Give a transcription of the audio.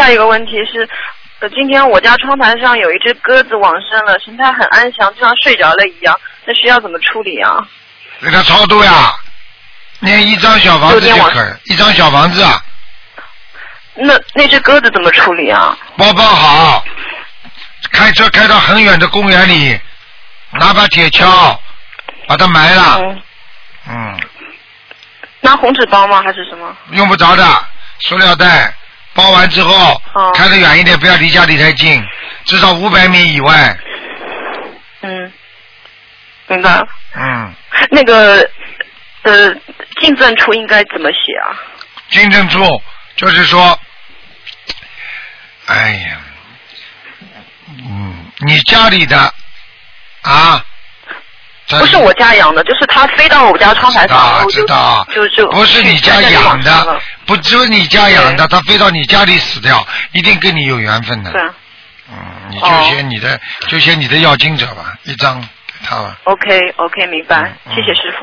外一个问题是，今天我家窗台上有一只鸽子往生了，神态很安详，就像睡着了一样，那需要怎么处理啊？ 给他超度呀，念一张小房子就可以，一张小房子啊。 那只鸽子怎么处理啊？ 包好，开车开到很远的公园里，拿把铁锹把它埋了。 拿红纸包吗？还是什么？ 用不着的，塑料袋包完之后，开得远一点，不要离家里太近，至少500米以外。 明白了。那个进赠处应该怎么写啊？ 进赠处就是说，哎呀，你家里的啊。 不是我家养的，就是它飞到我家窗台上， 知道，就不是你家养的，不是你家养的，它飞到你家里死掉，一定跟你有缘分的。 对。 你就写你的要经者吧，一张给他吧。 OK， 明白，谢谢师傅。